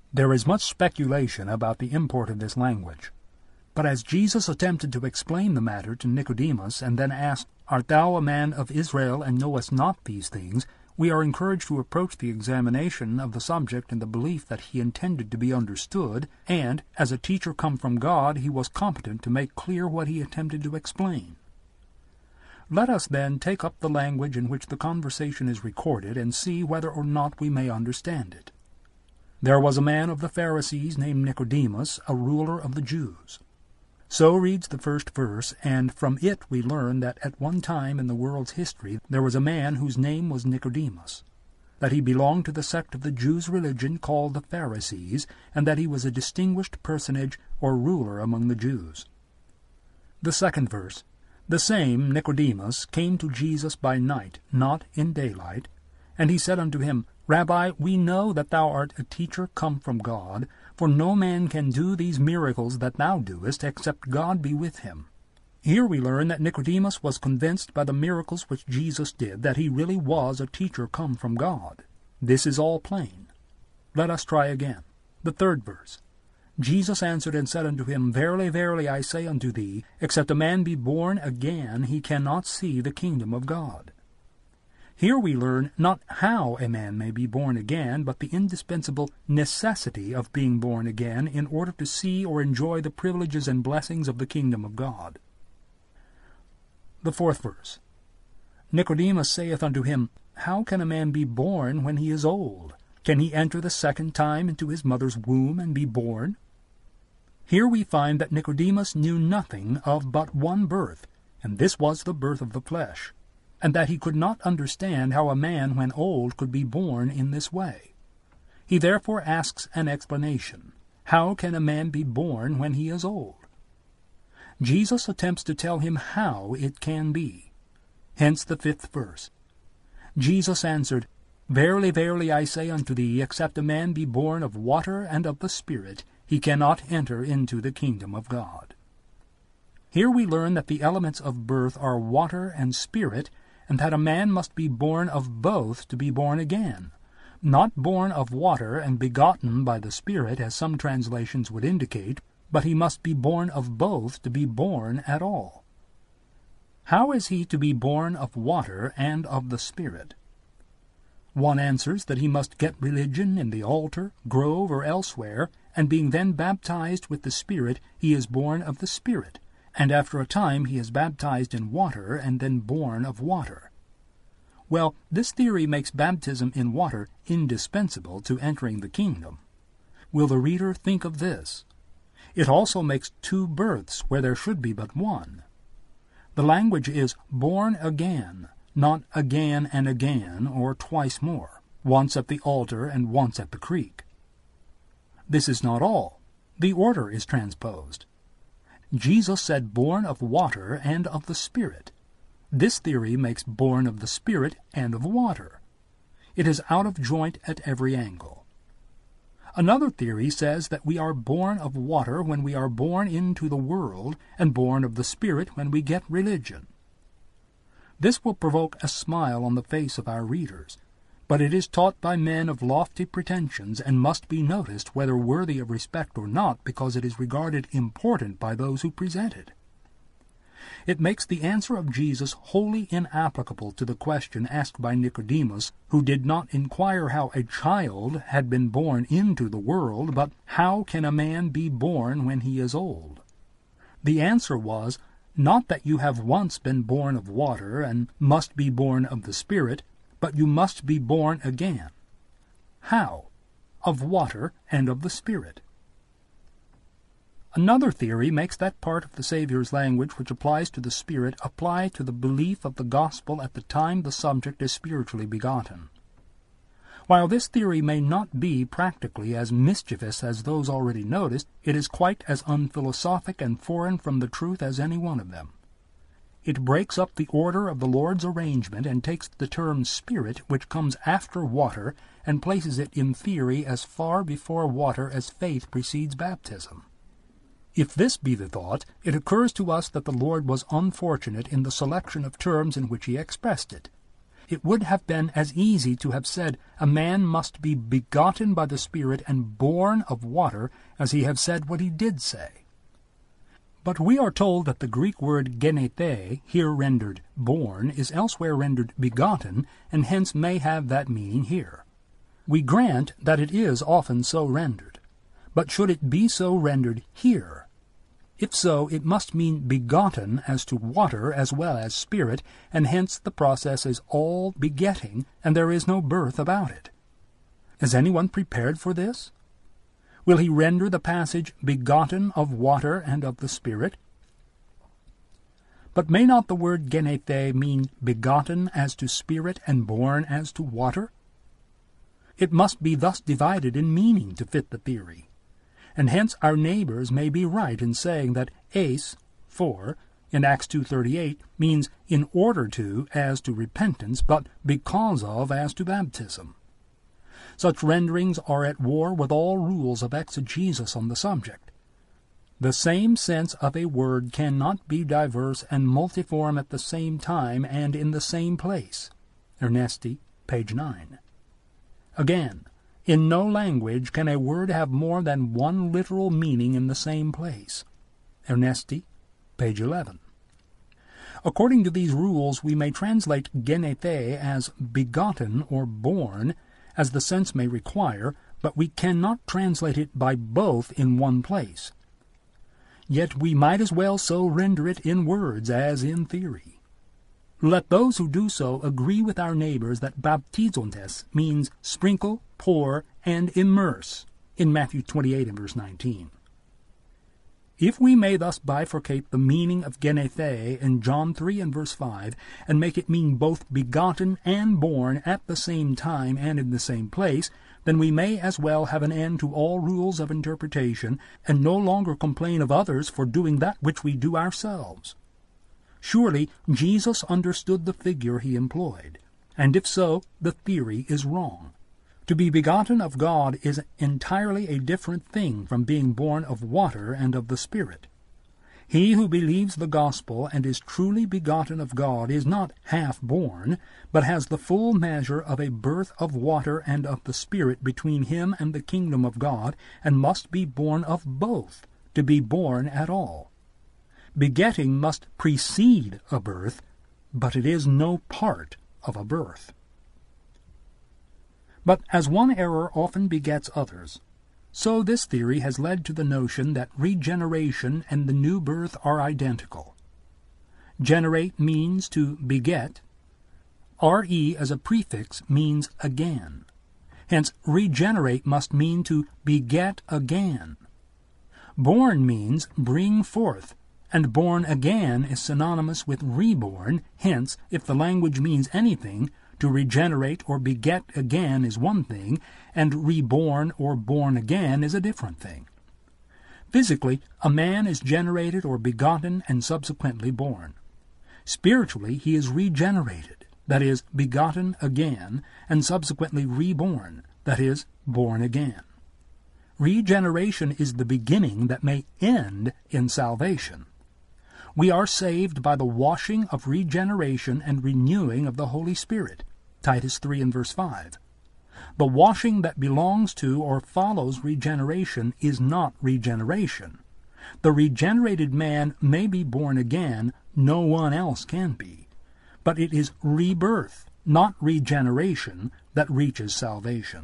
There is much speculation about the import of this language. But as Jesus attempted to explain the matter to Nicodemus, and then asked, "Art thou a man of Israel, and knowest not these things?" we are encouraged to approach the examination of the subject in the belief that he intended to be understood, and, as a teacher come from God, he was competent to make clear what he attempted to explain. Let us then take up the language in which the conversation is recorded, and see whether or not we may understand it. There was a man of the Pharisees named Nicodemus, a ruler of the Jews. So reads the first verse, and from it we learn that at one time in the world's history there was a man whose name was Nicodemus, that he belonged to the sect of the Jews' religion called the Pharisees, and that he was a distinguished personage or ruler among the Jews. The second verse, "The same Nicodemus came to Jesus by night, not in daylight, and he said unto him, Rabbi, we know that thou art a teacher come from God, for no man can do these miracles that thou doest, except God be with him." Here we learn that Nicodemus was convinced by the miracles which Jesus did that he really was a teacher come from God. This is all plain. Let us try again. The third verse. Jesus answered and said unto him, Verily, verily, I say unto thee, except a man be born again, he cannot see the kingdom of God. Here we learn not how a man may be born again, but the indispensable necessity of being born again in order to see or enjoy the privileges and blessings of the kingdom of God. The fourth verse. Nicodemus saith unto him, How can a man be born when he is old? Can he enter the second time into his mother's womb and be born? Here we find that Nicodemus knew nothing of but one birth, and this was the birth of the flesh, and that he could not understand how a man when old could be born in this way. He therefore asks an explanation. How can a man be born when he is old? Jesus attempts to tell him how it can be. Hence the fifth verse. Jesus answered, Verily, verily, I say unto thee, except a man be born of water and of the Spirit, he cannot enter into the kingdom of God. Here we learn that the elements of birth are water and spirit, and that a man must be born of both to be born again, not born of water and begotten by the Spirit, as some translations would indicate, but he must be born of both to be born at all. How is he to be born of water and of the Spirit? One answers that he must get religion in the altar, grove, or elsewhere, and being then baptized with the Spirit, he is born of the Spirit, and after a time he is baptized in water and then born of water. Well, this theory makes baptism in water indispensable to entering the kingdom. Will the reader think of this? It also makes two births where there should be but one. The language is born again, not again and again, or twice more, once at the altar and once at the creek. This is not all. The order is transposed. Jesus said born of water and of the Spirit. This theory makes born of the Spirit and of water. It is out of joint at every angle. Another theory says that we are born of water when we are born into the world, and born of the Spirit when we get religion. This will provoke a smile on the face of our readers, but it is taught by men of lofty pretensions, and must be noticed whether worthy of respect or not, because it is regarded important by those who present it. It makes the answer of Jesus wholly inapplicable to the question asked by Nicodemus, who did not inquire how a child had been born into the world, but how can a man be born when he is old? The answer was, not that you have once been born of water and must be born of the Spirit, but you must be born again. How? Of water and of the Spirit. Another theory makes that part of the Savior's language which applies to the Spirit apply to the belief of the gospel at the time the subject is spiritually begotten. While this theory may not be practically as mischievous as those already noticed, it is quite as unphilosophic and foreign from the truth as any one of them. It breaks up the order of the Lord's arrangement and takes the term Spirit, which comes after water, and places it in theory as far before water as faith precedes baptism. If this be the thought, it occurs to us that the Lord was unfortunate in the selection of terms in which he expressed it. it would have been as easy to have said, a man must be begotten by the Spirit and born of water, as he have said what he did say. But we are told that the Greek word genete, here rendered born, is elsewhere rendered begotten, and hence may have that meaning here. We grant that it is often so rendered, but should it be so rendered here? If so, it must mean begotten as to water as well as spirit, and hence the process is all begetting, and there is no birth about it. Is anyone prepared for this? Will he render the passage begotten of water and of the Spirit? But may not the word genete mean begotten as to spirit and born as to water? It must be thus divided in meaning to fit the theory. And hence our neighbors may be right in saying that eis, for, in Acts 2:38, means in order to as to repentance, but because of as to baptism. Such renderings are at war with all rules of exegesis on the subject. The same sense of a word cannot be diverse and multiform at the same time and in the same place. Ernesti, page 9. Again, in no language can a word have more than one literal meaning in the same place. Ernesti, page 11. According to these rules, we may translate genete as begotten or born, as the sense may require, but we cannot translate it by both in one place. Yet we might as well so render it in words as in theory. Let those who do so agree with our neighbors that baptizontes means sprinkle, pour, and immerse in Matthew 28 and verse 19. If we may thus bifurcate the meaning of genete in John 3 and verse 5, and make it mean both begotten and born at the same time and in the same place, then we may as well have an end to all rules of interpretation, and no longer complain of others for doing that which we do ourselves. Surely Jesus understood the figure he employed, and if so, the theory is wrong. To be begotten of God is entirely a different thing from being born of water and of the Spirit. He who believes the gospel and is truly begotten of God is not half-born, but has the full measure of a birth of water and of the Spirit between him and the kingdom of God, and must be born of both, to be born at all. Begetting must precede a birth, but it is no part of a birth. But as one error often begets others, so this theory has led to the notion that regeneration and the new birth are identical. Generate means to beget. Re as a prefix means again. Hence, regenerate must mean to beget again. Born means bring forth, and born again is synonymous with reborn. Hence, if the language means anything, to regenerate or beget again is one thing, and reborn or born again is a different thing. Physically, a man is generated or begotten and subsequently born. Spiritually, he is regenerated, that is, begotten again, and subsequently reborn, that is, born again. Regeneration is the beginning that may end in salvation. We are saved by the washing of regeneration and renewing of the Holy Spirit. Titus 3 and verse 5. The washing that belongs to or follows regeneration is not regeneration. The regenerated man may be born again, no one else can be. But it is rebirth, not regeneration, that reaches salvation.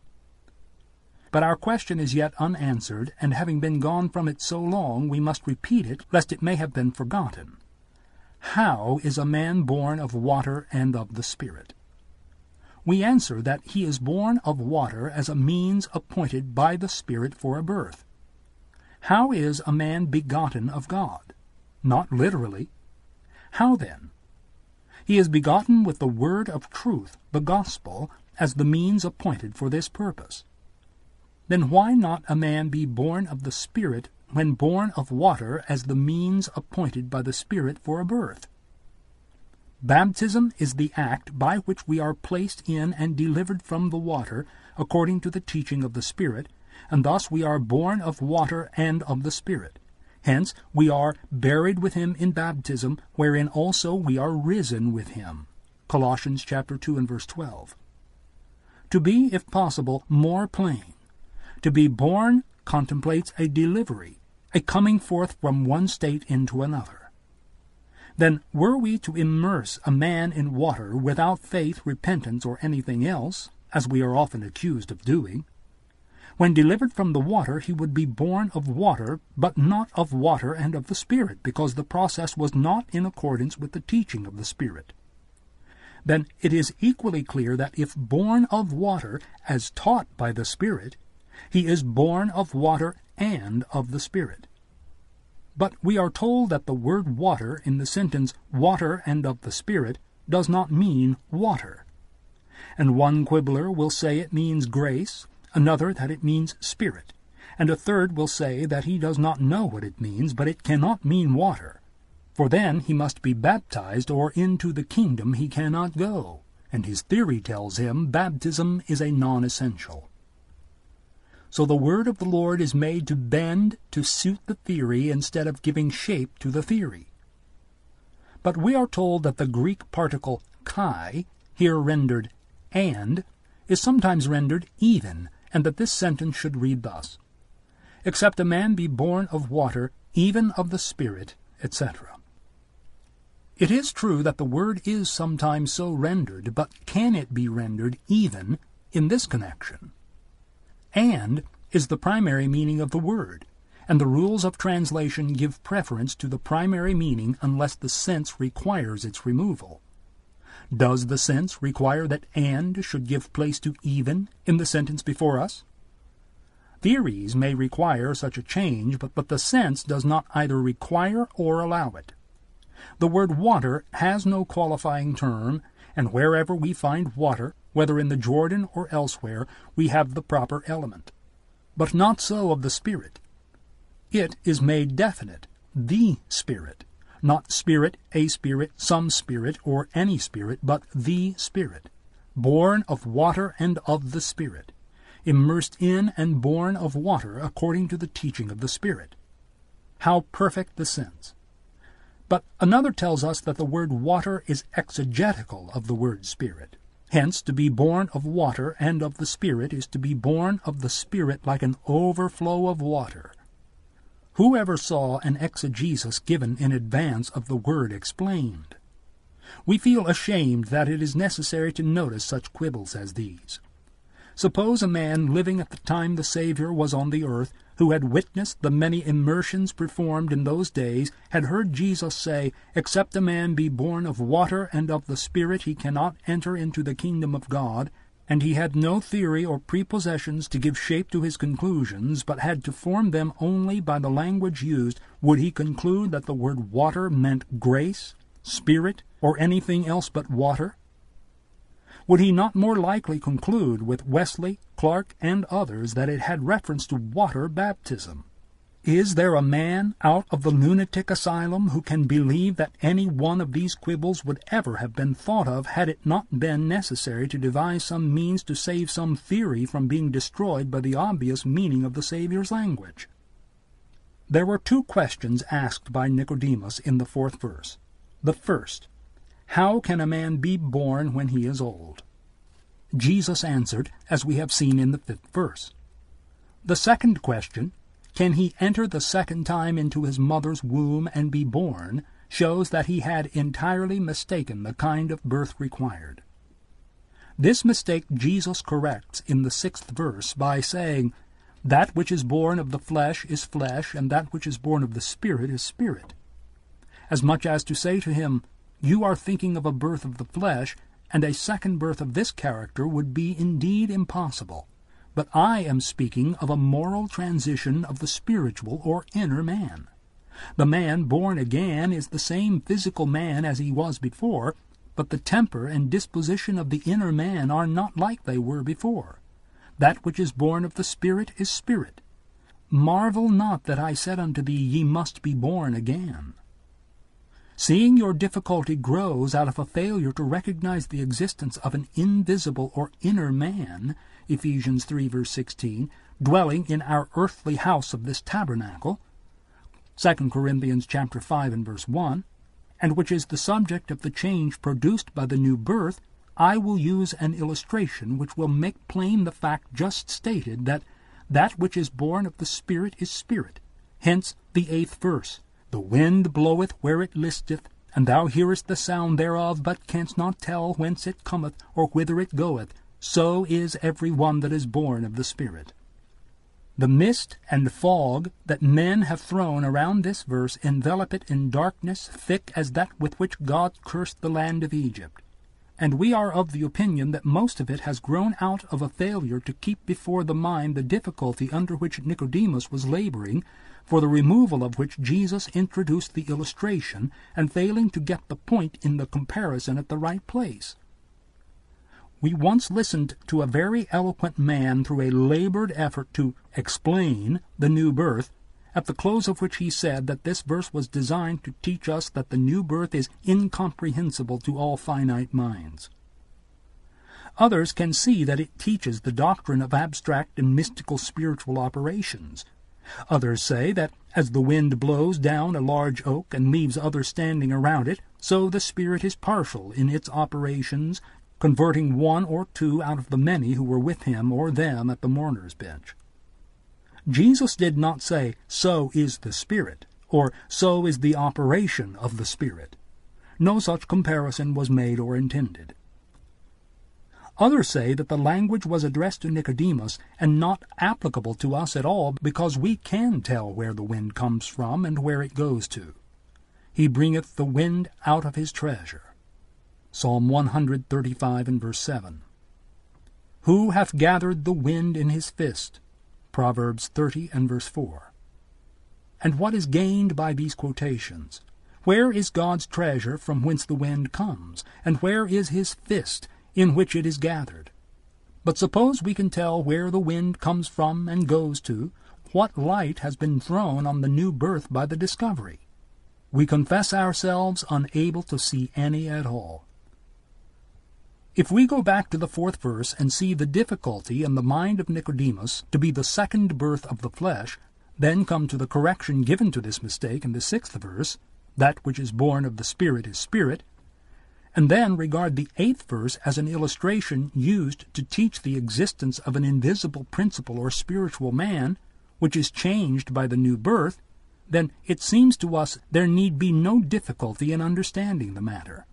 But our question is yet unanswered, and having been gone from it so long, we must repeat it, lest it may have been forgotten. How is a man born of water and of the Spirit? We answer that he is born of water as a means appointed by the Spirit for a birth. How is a man begotten of God? Not literally. How then? He is begotten with the word of truth, the gospel, as the means appointed for this purpose. Then why not a man be born of the Spirit when born of water as the means appointed by the Spirit for a birth? Baptism is the act by which we are placed in and delivered from the water, according to the teaching of the Spirit, and thus we are born of water and of the Spirit. Hence we are buried with him in baptism, wherein also we are risen with him. Colossians chapter 2 and verse 12. To be, if possible, more plain, to be born contemplates a delivery, a coming forth from one state into another. Then were we to immerse a man in water without faith, repentance, or anything else, as we are often accused of doing, when delivered from the water he would be born of water, but not of water and of the Spirit, because the process was not in accordance with the teaching of the Spirit. Then it is equally clear that if born of water, as taught by the Spirit, he is born of water and of the Spirit. But we are told that the word water in the sentence water and of the Spirit does not mean water. And one quibbler will say it means grace, another that it means Spirit, and a third will say that he does not know what it means, but it cannot mean water. For then he must be baptized, or into the kingdom he cannot go, and his theory tells him baptism is a non-essential. So the word of the Lord is made to bend to suit the theory instead of giving shape to the theory. But we are told that the Greek particle kai, here rendered and, is sometimes rendered even, and that this sentence should read thus: except a man be born of water, even of the Spirit, etc. It is true that the word is sometimes so rendered, but can it be rendered even in this connection? And is the primary meaning of the word, and the rules of translation give preference to the primary meaning unless the sense requires its removal. Does the sense require that and should give place to even in the sentence before us? Theories may require such a change, but the sense does not either require or allow it. The word water has no qualifying term, and wherever we find water, whether in the Jordan or elsewhere, we have the proper element. But not so of the Spirit. It is made definite, the Spirit, not spirit, a spirit, some spirit, or any spirit, but the Spirit, born of water and of the Spirit, immersed in and born of water according to the teaching of the Spirit. How perfect the sense! But another tells us that the word water is exegetical of the word Spirit. Hence, to be born of water and of the Spirit is to be born of the Spirit like an overflow of water. Who ever saw an exegesis given in advance of the word explained? We feel ashamed that it is necessary to notice such quibbles as these. Suppose a man living at the time the Savior was on the earth, who had witnessed the many immersions performed in those days, had heard Jesus say, "Except a man be born of water and of the Spirit, he cannot enter into the kingdom of God," and he had no theory or prepossessions to give shape to his conclusions, but had to form them only by the language used, would he conclude that the word water meant grace, Spirit, or anything else but water? Would he not more likely conclude with Wesley, Clark, and others that it had reference to water baptism? Is there a man out of the lunatic asylum who can believe that any one of these quibbles would ever have been thought of had it not been necessary to devise some means to save some theory from being destroyed by the obvious meaning of the Savior's language? There were two questions asked by Nicodemus in the 4th verse. The first, how can a man be born when he is old? Jesus answered, as we have seen in the 5th verse. The second question, can he enter the second time into his mother's womb and be born, shows that he had entirely mistaken the kind of birth required. This mistake Jesus corrects in the 6th verse by saying, "That which is born of the flesh is flesh, and that which is born of the Spirit is spirit," as much as to say to him, you are thinking of a birth of the flesh, and a second birth of this character would be indeed impossible. But I am speaking of a moral transition of the spiritual or inner man. The man born again is the same physical man as he was before, but the temper and disposition of the inner man are not like they were before. That which is born of the Spirit is spirit. Marvel not that I said unto thee, Ye must be born again. Seeing your difficulty grows out of a failure to recognize the existence of an invisible or inner man, Ephesians 3 verse 16, dwelling in our earthly house of this tabernacle, 2 Corinthians chapter 5 and verse 1, and which is the subject of the change produced by the new birth, I will use an illustration which will make plain the fact just stated, that that which is born of the Spirit is spirit. Hence the 8th verse, "The wind bloweth where it listeth, and thou hearest the sound thereof, but canst not tell whence it cometh, or whither it goeth. So is every one that is born of the Spirit." The mist and fog that men have thrown around this verse envelop it in darkness thick as that with which God cursed the land of Egypt. And we are of the opinion that most of it has grown out of a failure to keep before the mind the difficulty under which Nicodemus was laboring, for the removal of which Jesus introduced the illustration, and failing to get the point in the comparison at the right place. We once listened to a very eloquent man through a labored effort to explain the new birth, at the close of which he said that this verse was designed to teach us that the new birth is incomprehensible to all finite minds. Others can see that it teaches the doctrine of abstract and mystical spiritual operations. Others say that as the wind blows down a large oak and leaves others standing around it, so the Spirit is partial in its operations, converting one or two out of the many who were with him or them at the mourner's bench. Jesus did not say, "So is the Spirit," or "So is the operation of the Spirit." No such comparison was made or intended. Others say that the language was addressed to Nicodemus and not applicable to us at all, because we can tell where the wind comes from and where it goes to. "He bringeth the wind out of his treasure." Psalm 135 and verse 7. "Who hath gathered the wind in his fist?" Proverbs 30 and verse 4. And what is gained by these quotations? Where is God's treasure from whence the wind comes, and where is his fist in which it is gathered? But suppose we can tell where the wind comes from and goes to, what light has been thrown on the new birth by the discovery? We confess ourselves unable to see any at all. If we go back to the 4th verse and see the difficulty in the mind of Nicodemus to be the second birth of the flesh, then come to the correction given to this mistake in the 6th verse, "That which is born of the Spirit is spirit," and then regard the 8th verse as an illustration used to teach the existence of an invisible principle or spiritual man, which is changed by the new birth, then it seems to us there need be no difficulty in understanding the matter.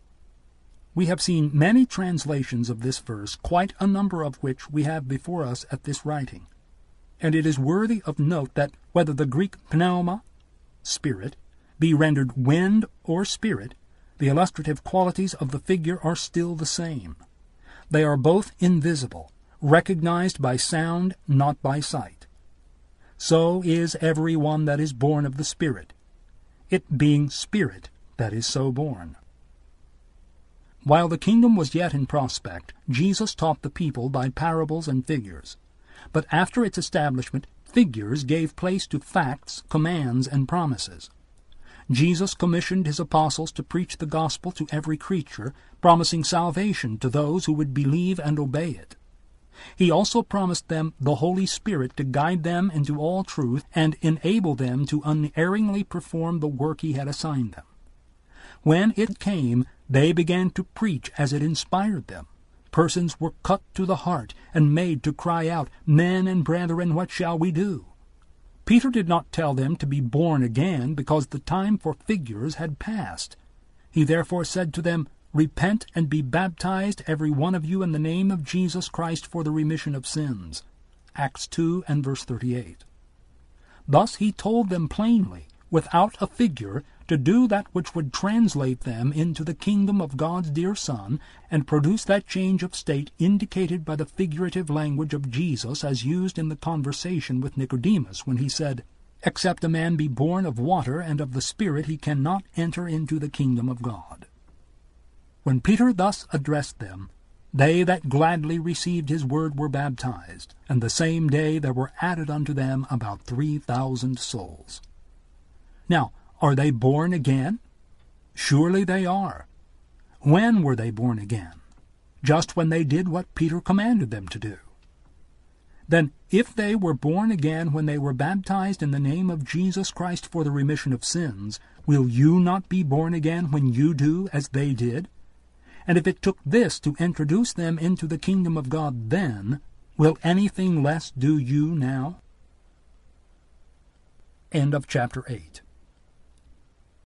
We have seen many translations of this verse, quite a number of which we have before us at this writing. And it is worthy of note that whether the Greek pneuma, spirit, be rendered wind or spirit, the illustrative qualities of the figure are still the same. They are both invisible, recognized by sound, not by sight. So is every one that is born of the Spirit, it being spirit that is so born. While the kingdom was yet in prospect, Jesus taught the people by parables and figures. But after its establishment, figures gave place to facts, commands, and promises. Jesus commissioned his apostles to preach the gospel to every creature, promising salvation to those who would believe and obey it. He also promised them the Holy Spirit to guide them into all truth and enable them to unerringly perform the work he had assigned them. When it came, they began to preach as it inspired them. Persons were cut to the heart and made to cry out, "Men and brethren, what shall we do?" Peter did not tell them to be born again, because the time for figures had passed. He therefore said to them, "Repent and be baptized, every one of you, in the name of Jesus Christ for the remission of sins." Acts 2 and verse 38. Thus he told them plainly, without a figure, to do that which would translate them into the kingdom of God's dear Son, and produce that change of state indicated by the figurative language of Jesus as used in the conversation with Nicodemus when he said, "Except a man be born of water and of the Spirit, he cannot enter into the kingdom of God." When Peter thus addressed them, they that gladly received his word were baptized, and the same day there were added unto them about 3,000 souls. Now, are they born again? Surely they are. When were they born again? Just when they did what Peter commanded them to do. Then if they were born again when they were baptized in the name of Jesus Christ for the remission of sins, will you not be born again when you do as they did? And if it took this to introduce them into the kingdom of God then, will anything less do you now? End of chapter 8.